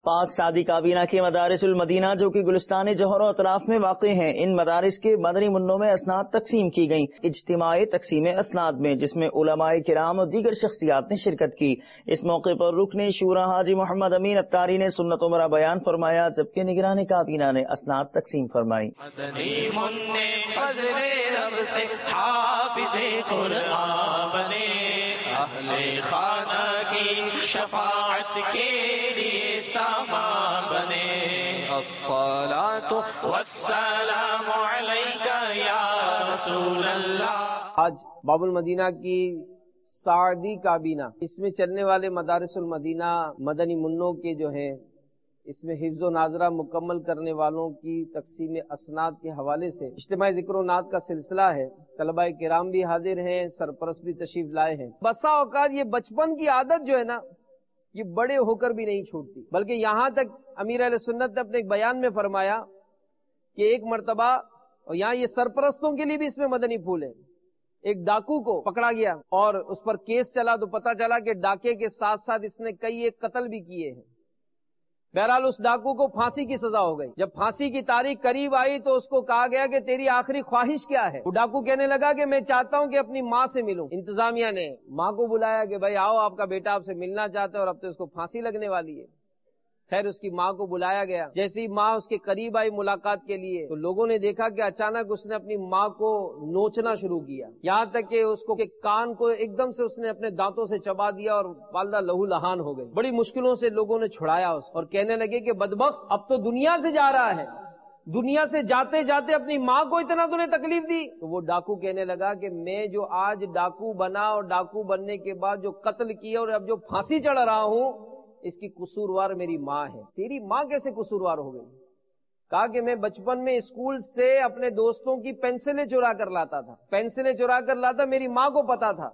پاک سعدی کابینہ کے مدارس المدینہ جو کہ گلستان جوہر و اطراف میں واقع ہیں، ان مدارس کے مدنی منوں میں اسناد تقسیم کی گئیں۔ اجتماع تقسیم اسناد میں جس میں علماء کرام اور دیگر شخصیات نے شرکت کی۔ اس موقع پر رکن شورا حاجی محمد امین اتاری نے سنت عمرہ بیان فرمایا، جبکہ نگران کابینہ نے اسناد تقسیم فرمائی۔ مدنی منع فضل رب سے حافظ قرآن بنے، اہل خانہ کی شفاعت کے لیے سامان بنے۔ الصلاۃ والسلام علیک یا رسول اللہ۔ آج باب المدینہ کی سعدی کابینہ، اس میں چلنے والے مدارس المدینہ مدنی منوں کے جو ہیں، اس میں حفظ و ناظرہ مکمل کرنے والوں کی تقسیم اسناد کے حوالے سے اجتماع ذکر و نعت کا سلسلہ ہے۔ طلباء کرام بھی حاضر ہیں، سرپرست بھی تشریف لائے ہیں۔ بسا اوقات یہ بچپن کی عادت جو ہے نا، یہ بڑے ہو کر بھی نہیں چھوٹتی، بلکہ یہاں تک امیر اہل سنت نے اپنے ایک بیان میں فرمایا کہ ایک مرتبہ، اور یہاں یہ سرپرستوں کے لیے بھی اس میں مدنی پھول ہے، ایک ڈاکو کو پکڑا گیا اور اس پر کیس چلا تو پتا چلا کہ ڈاکے کے ساتھ ساتھ اس نے کئی ایک قتل بھی کیے ہیں۔ بہرحال اس ڈاکو کو پھانسی کی سزا ہو گئی۔ جب پھانسی کی تاریخ قریب آئی تو اس کو کہا گیا کہ تیری آخری خواہش کیا ہے؟ وہ ڈاکو کہنے لگا کہ میں چاہتا ہوں کہ اپنی ماں سے ملوں۔ انتظامیہ نے ماں کو بلایا کہ بھائی آؤ، آپ کا بیٹا آپ سے ملنا چاہتا ہے اور اب تو اس کو پھانسی لگنے والی ہے۔ خیر اس کی ماں کو بلایا گیا۔ جیسی ماں اس کے قریب آئی ملاقات کے لیے تو لوگوں نے دیکھا کہ اچانک اس نے اپنی ماں کو نوچنا شروع کیا، یہاں تک کہ اس کو کان کو ایک دم سے اس نے اپنے دانتوں سے چبا دیا اور والدہ لہو لہان ہو گئی۔ بڑی مشکلوں سے لوگوں نے چھڑایا اس اور کہنے لگے کہ بدبخت اب تو دنیا سے جا رہا ہے، دنیا سے جاتے جاتے اپنی ماں کو اتنا تو نے تکلیف دی۔ تو وہ ڈاکو کہنے لگا کہ میں جو آج ڈاکو بنا اور ڈاکو بننے کے بعد جو قتل کیا اور اب جو پھانسی چڑھ رہا ہوں، اس کی قصوروار میری ماں ہے۔ تیری ماں کیسے قصوروار ہو گئی؟ کہا کہ میں بچپن میں اسکول سے اپنے دوستوں کی پینسلیں چرا کر لاتا تھا، پینسلیں چرا کر لاتا، میری ماں کو پتا تھا۔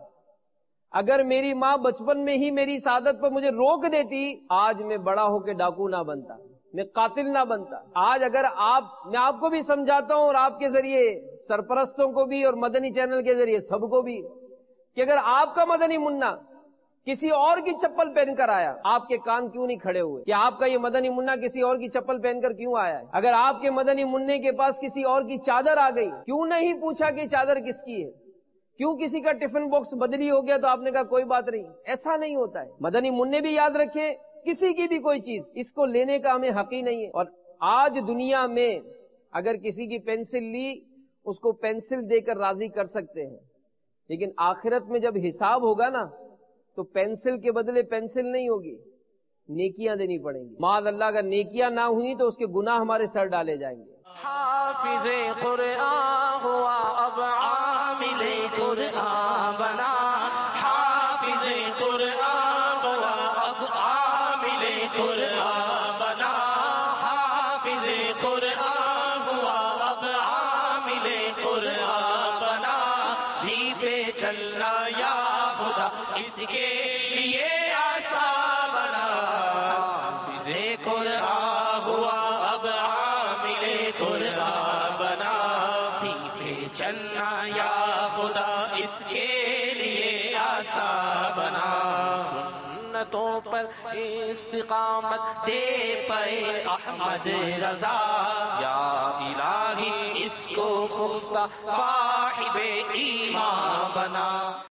اگر میری ماں بچپن میں ہی میری سعادت پر مجھے روک دیتی، آج میں بڑا ہو کے ڈاکو نہ بنتا، میں قاتل نہ بنتا۔ آج اگر میں آپ کو بھی سمجھاتا ہوں اور آپ کے ذریعے سرپرستوں کو بھی اور مدنی چینل کے ذریعے سب کو بھی، کہ اگر آپ کا مدنی منا کسی اور کی چپل پہن کر آیا، آپ کے کان کیوں نہیں کھڑے ہوئے کہ آپ کا یہ مدنی منا کسی اور کی چپل پہن کر کیوں آیا ہے؟ اگر آپ کے مدنی مننے کے پاس کسی اور کی چادر آ گئی، کیوں نہیں پوچھا کہ چادر کس کی ہے؟ کیوں کسی کا ٹفن باکس بدلی ہو گیا تو آپ نے کہا کوئی بات نہیں؟ ایسا نہیں ہوتا ہے۔ مدنی مننے بھی یاد رکھیں، کسی کی بھی کوئی چیز اس کو لینے کا ہمیں حق ہی نہیں ہے۔ اور آج دنیا میں اگر کسی کی پینسل لی، اس کو پینسل دے کر راضی کر سکتے ہیں، لیکن آخرت میں جب حساب ہوگا نا تو پینسل کے بدلے پینسل نہیں ہوگی، نیکیاں دینی پڑیں گی۔ معاذ اللہ اگر نیکیاں نہ ہوئی تو اس کے گناہ ہمارے سر ڈالے جائیں گے۔ حافظ قرآن ہوا اب عامل قرآن بنا، حافظ قرآن ہوا اب عامل قرآن بنا، حافظ قرآن ہوا اب عامل قرآن بنا، بھی پہ چلنا یا خدا اس کے لیے آسان بنا، حافظ قرآن ہوا اب عامل قرآن بنا، پہ چلنا یا خدا اس کے لیے آسان بنا، سنتوں پر استقامت دے پائے احمد رضا، یا الہی اس کو پختہ صاحب ایمان بنا۔